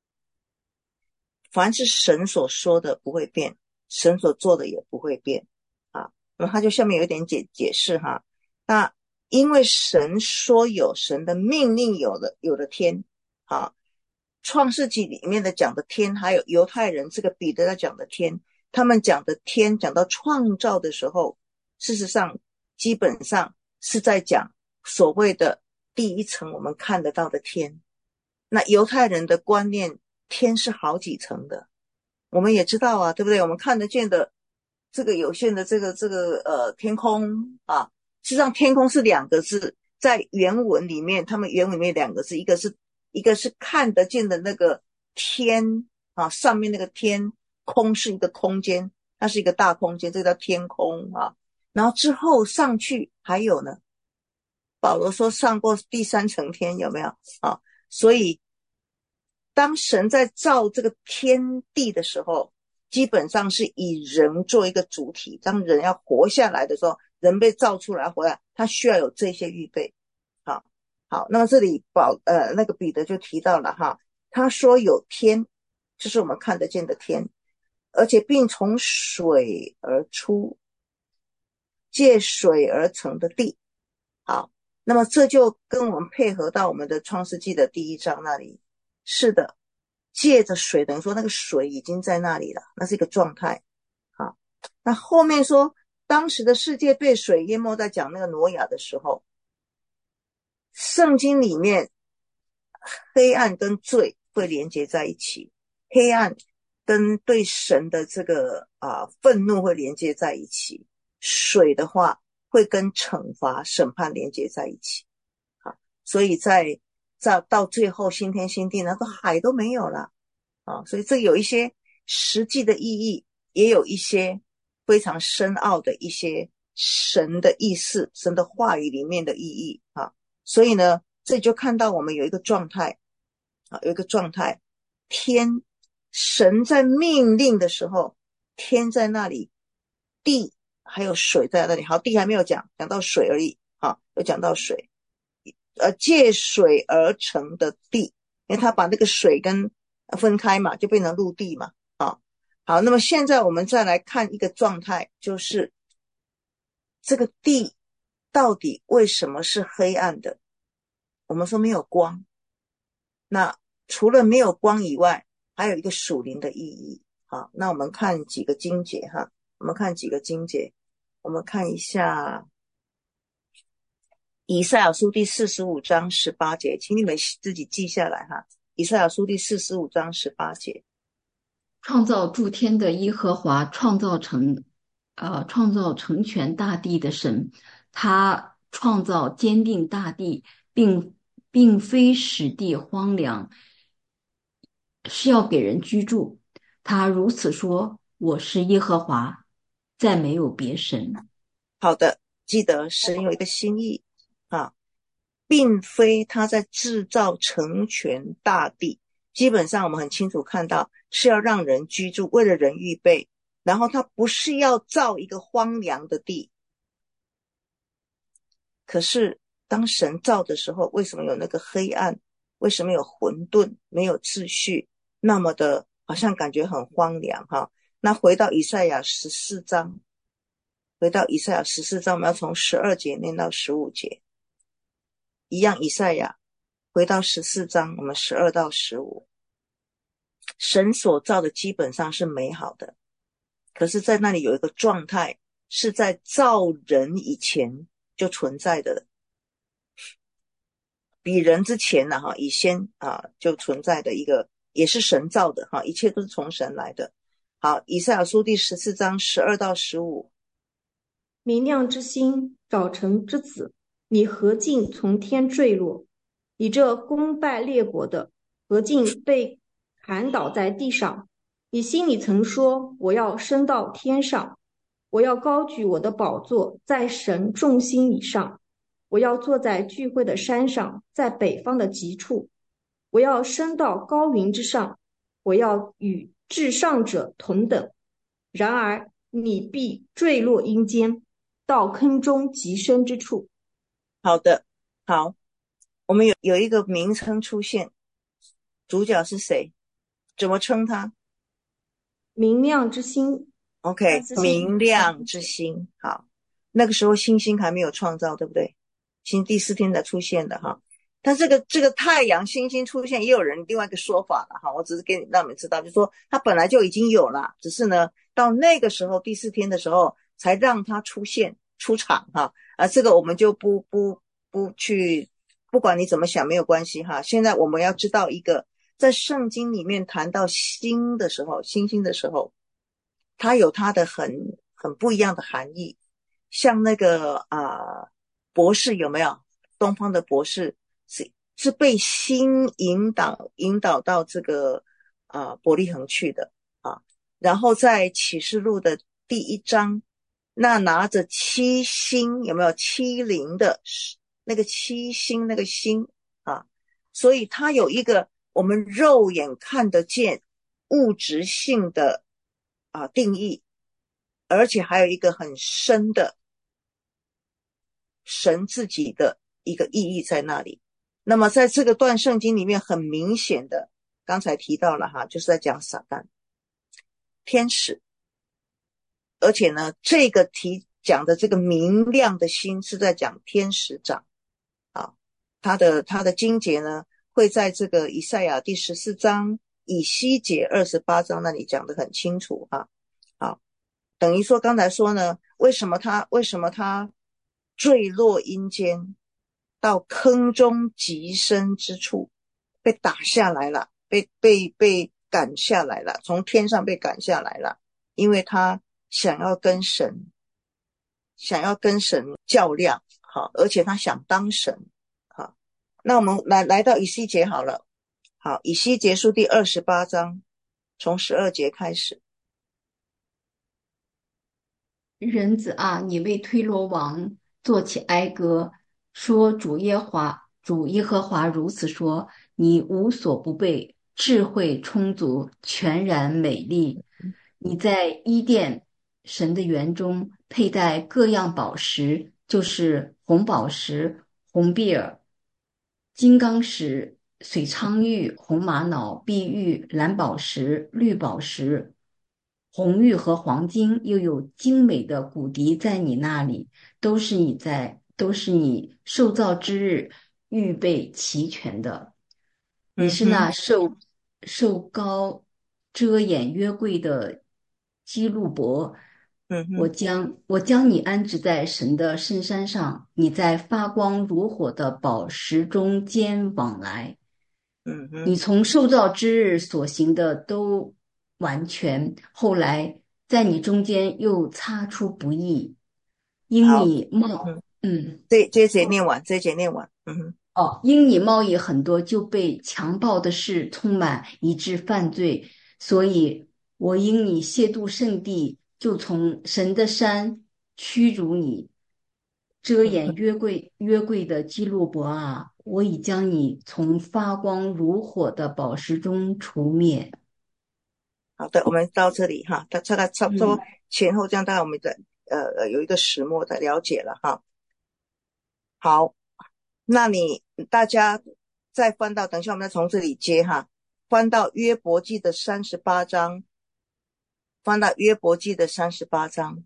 凡是神所说的不会变，神所做的也不会变那么他就下面有一点解释那因为神说有，神的命令有了天创世纪里面的讲的天，还有犹太人这个彼得在讲的天，他们讲的天讲到创造的时候，事实上基本上是在讲所谓的第一层我们看得到的天。那犹太人的观念，天是好几层的，我们也知道对不对？我们看得见的这个有限的这个天空事实上天空是2个字，在原文里面，他们原文里面2个字，一个是看得见的那个天上面那个天，空是一个空间，它是一个大空间，这个叫天空然后之后上去还有呢，保罗说上过第3层天，有没有所以当神在造这个天地的时候，基本上是以人做一个主体，当人要活下来的时候，人被造出来活下来，他需要有这些预备好，那么这里那个彼得就提到了他说有天，就是我们看得见的天，而且并从水而出，借水而成的地。好，那么这就跟我们配合到我们的创世纪的第1章那里。是的，借着水，等于说那个水已经在那里了，那是一个状态那后面说当时的世界被水淹没，在讲那个挪亚的时候，圣经里面黑暗跟罪会连接在一起，黑暗跟对神的这个愤怒会连接在一起，水的话会跟惩罚审判连接在一起所以到最后新天新地，那个海都没有了所以这有一些实际的意义，也有一些非常深奥的一些神的意思，神的话语里面的意义所以呢，这就看到我们有一个状态天，神在命令的时候，天在那里，地还有水在那里。好，地还没有讲到水而已有讲到水借水而成的地，因为他把那个水跟分开嘛，就变成陆地嘛好，那么现在我们再来看一个状态，就是这个地到底为什么是黑暗的？我们说没有光，那除了没有光以外，还有一个属灵的意义。好，那我们看几个经节哈，我们看几个经节，我们看一下以赛亚书第45章18节，请你们自己记下来哈。以赛亚书第45章18节， 创造诸天的耶和华，创造成全大地的神，他创造坚定大地，并非使地荒凉，是要给人居住。他如此说：我是耶和华，再没有别神。 好的，记得神有一个心意啊，并非他在制造成全大地，基本上我们很清楚看到是要让人居住，为了人预备，然后他不是要造一个荒凉的地。可是当神造的时候，为什么有那个黑暗？为什么有混沌，没有秩序，那么的好像感觉很荒凉哈？那回到以赛亚14章，我们要从12节念到15节，一样以赛亚回到14章，我们12到15。神所造的基本上是美好的，可是在那里有一个状态是在造人以前就存在的，比人之前呢以先就存在的一个，也是神造的一切都是从神来的。好，以赛亚书第14章12到15。 明亮之星，早晨之子，你何竟从天坠落？你这攻败列国的，何竟被砍倒在地上？你心里曾说：我要升到天上，我要高举我的宝座在神众星以上，我要坐在聚会的山上，在北方的极处，我要升到高云之上，我要与至上者同等。然而你必坠落阴间，到坑中极深之处。 好的，好，我们有一个名称出现，主角是谁？怎么称他？ 明亮之星。 OK， 明亮之星。好，那个时候星星还没有创造，对不对？第4天才出现的哈。但这个太阳星星出现，也有人另外一个说法了哈。我只是让你们知道，就是说它本来就已经有了，只是呢到那个时候第4天的时候才让它出场哈。这个我们就不去，不管你怎么想没有关系哈。现在我们要知道一个，在圣经里面谈到星的时候，星星的时候，它有它的很不一样的含义。像那个博士有没有？东方的博士是被星引导到这个伯利恒去的啊。然后在启示录的第1章，那拿着7星有没有70的那个7星那个星啊？所以它有一个我们肉眼看得见物质性的定义，而且还有一个很深的神自己的一个意义在那里。那么在这个段圣经里面很明显的，刚才提到了就是在讲撒旦天使，而且呢这个讲的这个明亮的星是在讲天使长他的经节呢会在这个以赛亚第14章以西结28章那里讲得很清楚好，等于说刚才说呢，为什么他坠落阴间，到坑中极深之处，被打下来了，被赶下来了，从天上被赶下来了，因为他想要跟神较量好，而且他想当神好。那我们来到以西结好了。好，以西结书第28章从12节开始。 人子啊，你为推罗王作起哀歌，说主耶和华如此说：你无所不备，智慧充足，全然美丽。你在伊甸神的园中佩戴各样宝石，就是红宝石、红碧尔、金刚石、水苍玉、红玛瑙、碧玉、蓝宝石、绿宝石、 红玉和黄金，又有精美的骨笛在你那里，都是你受造之日预备齐全的。你是那受高遮掩约柜的基路伯，我将你安置在神的圣山上，你在发光如火的宝石中间往来。你从受造之日所行的都完全，后来在你中间又擦出不义，因好， 你冒， 这一节念完，这一节念完， 因你贸易很多，就被强暴的事充满，以致犯罪。所以我因你亵渎圣地，就从神的山驱逐你，遮掩约柜的基路伯啊！我已将你从发光如火的宝石中除灭。 好的，我们到这里哈，大概差不多嗯， 前后这样，大概我们的有一个始末的了解了哈。好，那大家再翻到，等一下我们再从这里接哈，翻到约伯记的38章，翻到约伯记的38章。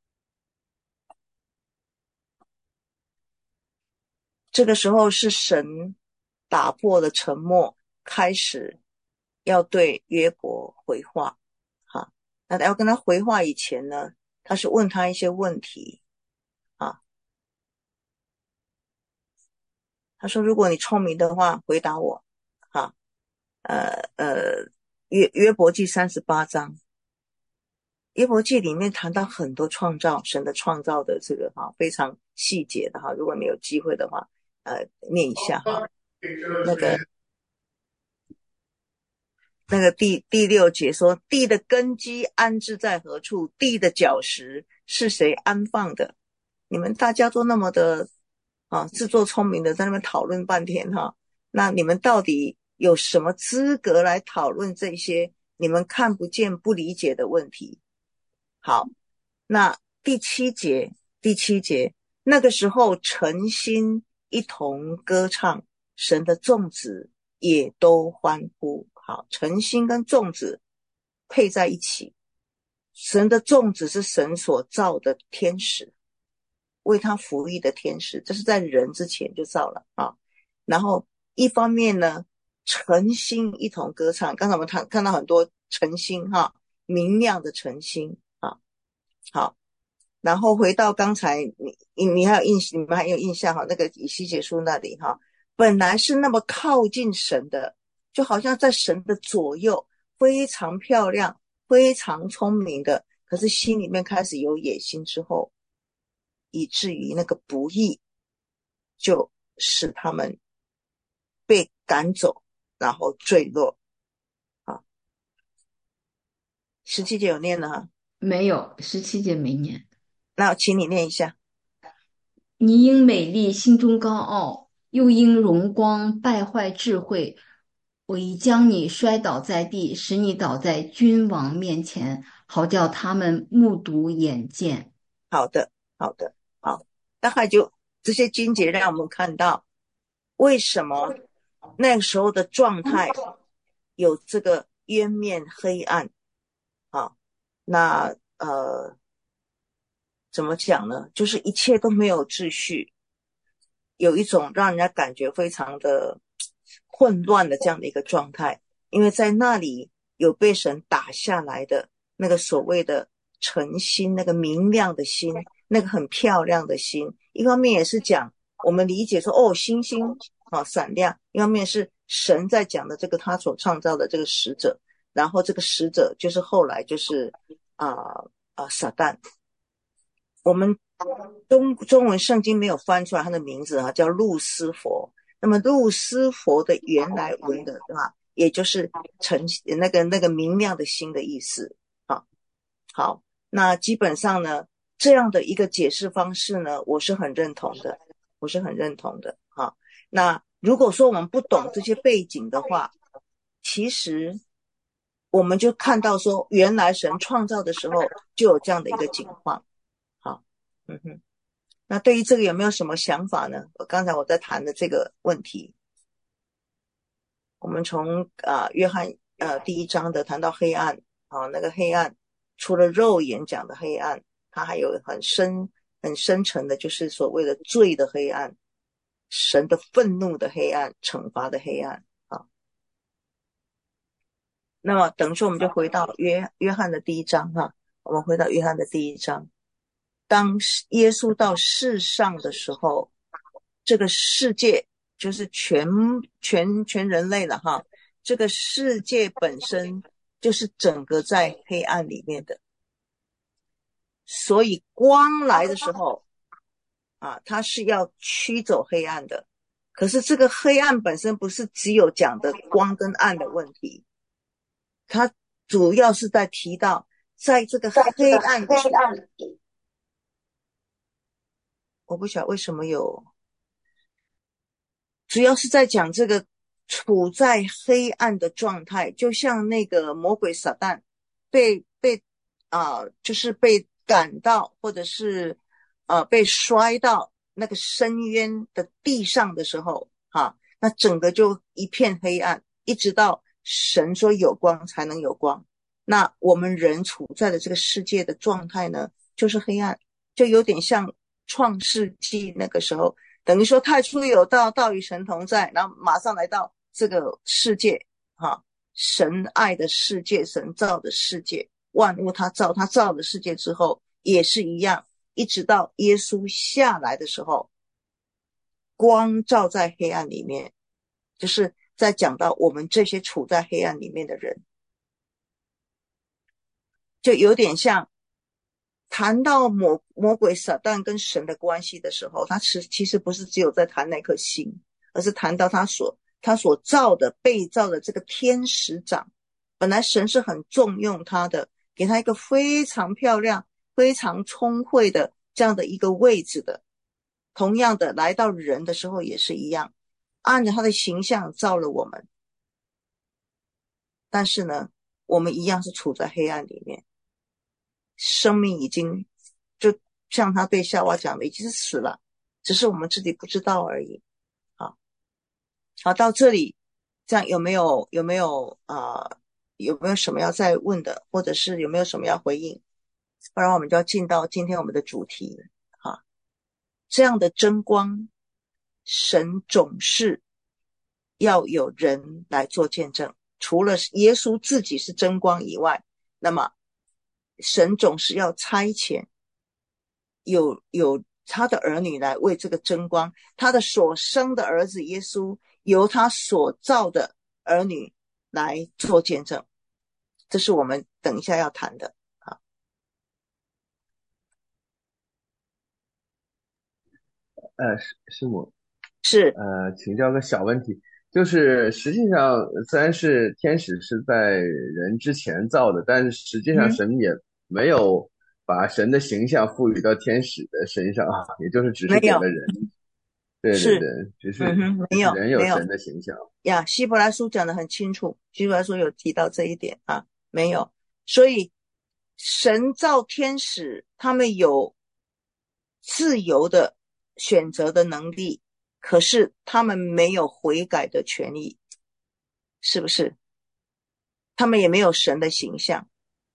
这个时候是神打破了沉默，开始要对约伯回话。哈，那要跟他回话以前呢，他是问他一些问题啊。他说：“如果你聪明的话，回答我。”哈，约伯记38章，约伯记里面谈到很多创造，神的创造的这个哈非常细节的哈。如果你有机会的话，念一下哈。那个第六节说，地的根基安置在何处？地的角石是谁安放的？你们大家都那么的自作聪明的在那边讨论半天哈，那你们到底有什么资格来讨论这些你们看不见不理解的问题？好，那第七节，那个时候诚心一同歌唱，神的众子也都欢呼。好，诚心跟众子配在一起，神的众子是神所造的天使，为他服役的天使，这是在人之前就造了啊。然后一方面呢，诚心一同歌唱，刚才我们看到很多诚心哈，明亮的诚心啊。好，然后回到刚才你们还有印象哈，那个以西结书那里哈，本来是那么靠近神的，就好像在神的左右，非常漂亮非常聪明的，可是心里面开始有野心之后，以至于那个不义就使他们被赶走，然后坠落。啊，17节有念了哈， 没有，17节没念。 那请你念一下。 你因美丽心中高傲，又因荣光败坏智慧。我已将你摔倒在地，使你倒在君王面前，好叫他们目睹眼见。 好的，好，大概就这些经节让我们看到为什么那个时候的状态有这个渊面黑暗啊。那怎么讲呢？就是一切都没有秩序，有一种让人家感觉非常的混乱的这样的一个状态。因为在那里有被神打下来的那个所谓的诚心，那个明亮的心，那个很漂亮的心。一方面也是讲我们理解说星星闪亮，一方面是神在讲的这个他所创造的这个使者，然后这个使者就是后来就是撒旦。我们中文圣经没有翻出来他的名字叫路斯佛。那么路斯佛的原来文的对吧，也就是那个明亮的心的意思。好，那基本上呢，这样的一个解释方式呢，我是很认同的。那如果说我们不懂这些背景的话，其实我们就看到说，原来神创造的时候就有这样的一个情况。好，那对于这个有没有什么想法呢？刚才我在谈的这个问题，我们从约翰第1章的谈到黑暗那个黑暗除了肉眼讲的黑暗，它还有很深层的，就是所谓的罪的黑暗，神的愤怒的黑暗，惩罚的黑暗啊。那么等于说我们就回到约翰的第一章哈，我们回到约翰的第一章，当耶稣到世上的时候，这个世界就是全人类了哈，这个世界本身就是整个在黑暗里面的，所以光来的时候啊，它是要驱走黑暗的。可是这个黑暗本身不是只有讲的光跟暗的问题，它主要是在提到在这个黑暗里，我不晓得为什么主要是在讲这个处在黑暗的状态，就像那个魔鬼撒旦就是被赶到，或者是被摔到那个深渊的地上的时候那整个就一片黑暗，一直到神说有光才能有光。那我们人处在的这个世界的状态呢，就是黑暗，就有点像创世纪那个时候，等于说太初有道，道与神同在，然后马上来到这个世界神爱的世界，神造的世界，万物他造的世界之后也是一样，一直到耶稣下来的时候，光照在黑暗里面，就是在讲到我们这些处在黑暗里面的人，就有点像谈到魔鬼撒旦跟神的关系的时候，他其实不是只有在谈那颗心，而是谈到他所造的被造的这个天使长，本来神是很重用他的，给他一个非常漂亮非常聪慧的这样的一个位置的，同样的来到人的时候也是一样，按着他的形象造了我们，但是呢我们一样是处在黑暗里面，生命已经就像他对夏娃讲的已经是死了，只是我们自己不知道而已。好，到这里这样有没有什么要再问的，或者是有没有什么要回应？不然我们就要进到今天我们的主题这样的真光，神总是要有人来做见证，除了耶稣自己是真光以外，那么神总是要差遣有他的儿女来为这个真光，他的所生的儿子耶稣由他所造的儿女来做见证，这是我们等一下要谈的师母， 是请教个小问题，就是实际上虽然是天使是在人之前造的，但是实际上神也没有把神的形象赋予到天使的身上也就是只是给了人。对对对，只是人有神的形象呀。希伯来书讲得很清楚，希伯来书有提到这一点没有。所以神造天使，他们有自由的选择的能力，可是他们没有悔改的权利，是不是？他们也没有神的形象。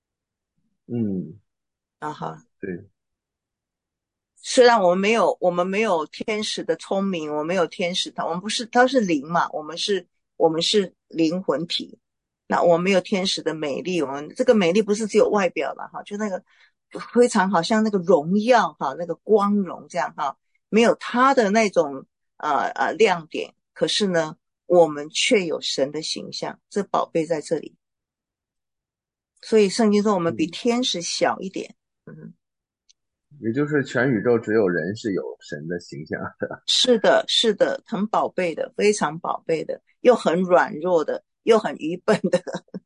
对。 虽然我们没有天使的聪明，我们没有天使，我们不是，他是灵嘛，我们是灵魂体，那我们没有天使的美丽，我们这个美丽不是只有外表了就那个非常好像那个荣耀那个光荣这样没有他的那种亮点，可是呢我们却有神的形象，这宝贝在这里。所以圣经说我们比天使小一点也就是全宇宙只有人是有神的形象的。 是的，是的，很宝贝的，非常宝贝的，又很软弱的，又很愚笨的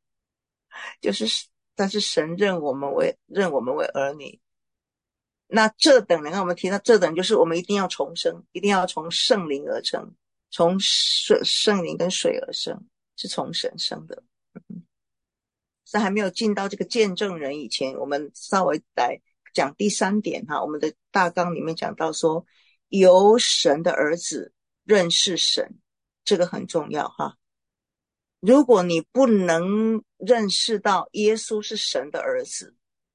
但是神认我们为儿女。那这等人我们提到这等就是我们一定要重生，一定要从圣灵而生，从圣灵跟水而生，是从神生的在还没有进到这个见证人以前，我们稍微来讲第三点我们的大纲里面讲到说，由神的儿子认识神，这个很重要如果你不能认识到耶稣是神的儿子，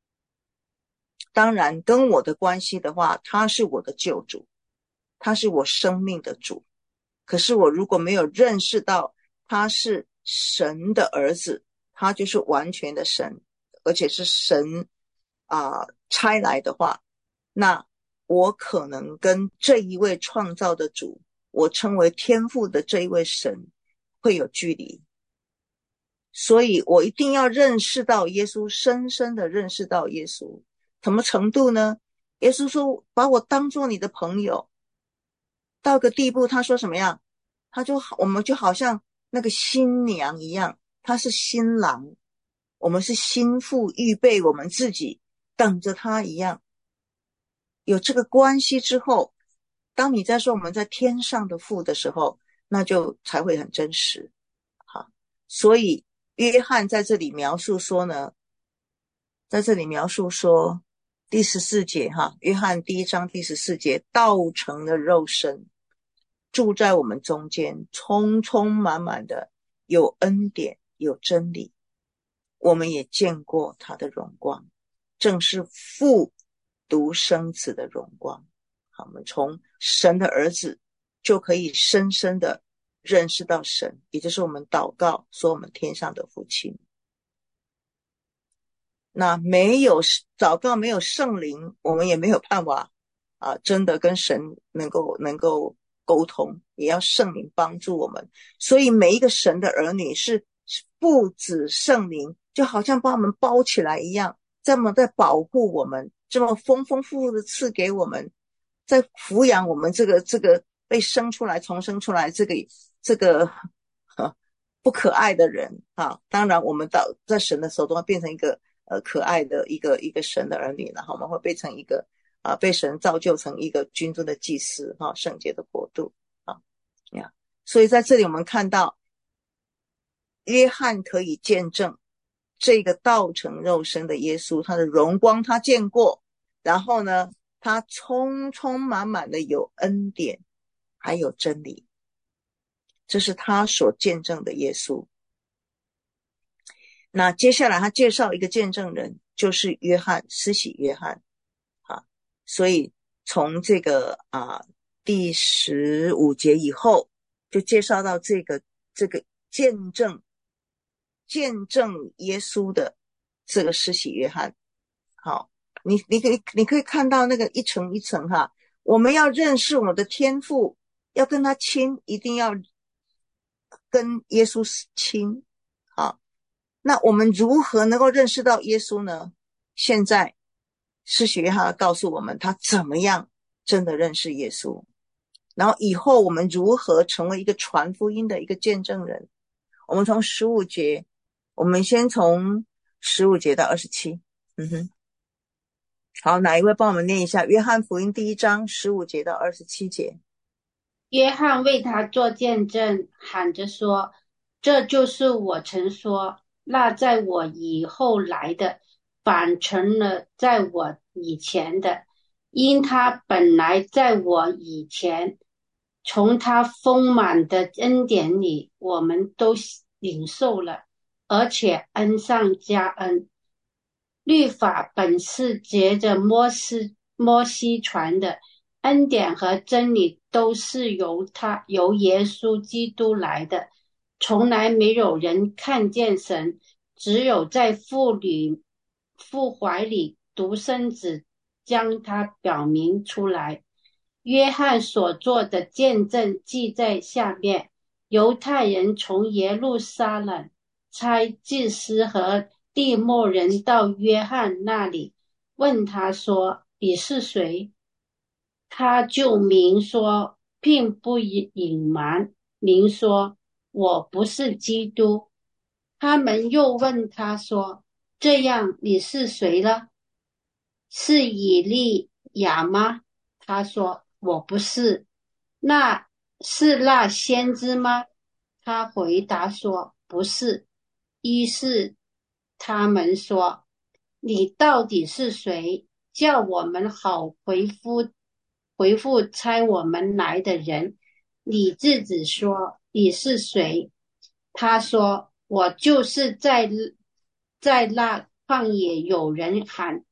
当然跟我的关系的话，他是我的救主，他是我生命的主。可是我如果没有认识到他是神的儿子，他就是完全的神，而且是神差来的话，那我可能跟这一位创造的主，我称为天父的这一位神会有距离。所以我一定要认识到耶稣，深深的认识到耶稣。什么程度呢？耶稣说把我当作你的朋友，到个地步他说什么样，我们就好像那个新娘一样，他是新郎，我们是新妇预备我们自己等着他一样。有这个关系之后，当你在说我们在天上的父的时候，那就才会很真实。好，所以约翰在这里描述说呢，在这里描述说第14节约翰第1章第14节，道成了肉身，住在我们中间，充充满满的有恩典有真理，我们也见过他的荣光，正是父独生子的荣光。好，我们从神的儿子就可以深深的认识到神，也就是我们祷告说我们天上的父亲。那没有祷告，没有圣灵，我们也没有办法真的跟神能够沟通，也要圣灵帮助我们。所以每一个神的儿女是父子圣灵，就好像把我们包起来一样，这么在保护我们，这么丰丰富富的赐给我们，在抚养我们这个被生出来重生出来这个不可爱的人当然我们在神的手中变成一个可爱的一个神的儿女，然后我们会变成一个被神造就成一个君尊的祭司圣洁的国度所以在这里我们看到约翰可以见证这个道成肉身的耶稣，他的荣光他见过，然后呢他充充满满的有恩典还有真理，这是他所见证的耶稣。那接下来他介绍一个见证人，就是约翰，施洗约翰所以从这个第15节以后就介绍到这个见证耶稣的这个施洗约翰。好，你可以看到那个一层一层我们要认识我们的天父，要跟他亲，一定要跟耶稣亲那我们如何能够认识到耶稣呢？现在施洗约翰告诉我们他怎么样真的认识耶稣，然后以后我们如何成为一个传福音的一个见证人。我们从15节，我们先从15节到27。好，哪一位帮我们念一下约翰福音第1章15节到27节。 约翰为他做见证，喊着说，这就是我曾说，那在我以后来的反成了在我以前的，因他本来在我以前，从他丰满的恩典里我们都领受了，而且恩上加恩。律法本是藉着摩西传的，恩典和真理都是由耶稣基督来的，从来没有人看见神，只有在父怀里独生子将他表明出来。约翰所做的见证记在下面。犹太人从耶路撒冷差祭司和地末人到约翰那里，问他说，你是谁？他就明说，并不隐瞒，明说，我不是基督。他们又问他说，这样你是谁呢？是以利亚吗？他说，我不是。那是那先知吗？他回答说，不是。于是他们说，你到底是谁？叫我们好回复差我们来的人。你自己说你是谁？他说，我就是在那旷野有人喊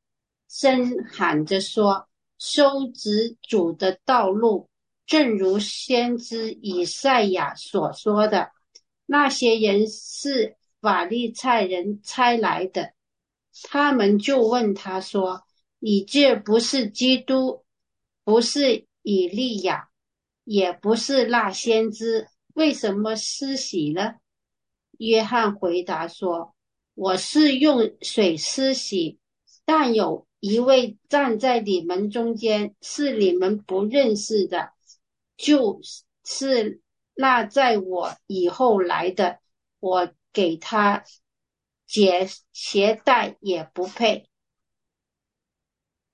声喊着说：修直主的道路，正如先知以赛亚所说的。那些人是法利赛人差来的，他们就问他说：你这不是基督，不是以利亚，也不是那先知，为什么施洗呢？约翰回答说：我是用水施洗，但有一位站在你们中间，是你们不认识的，就是那在我以后来的，我给他解鞋带也不配。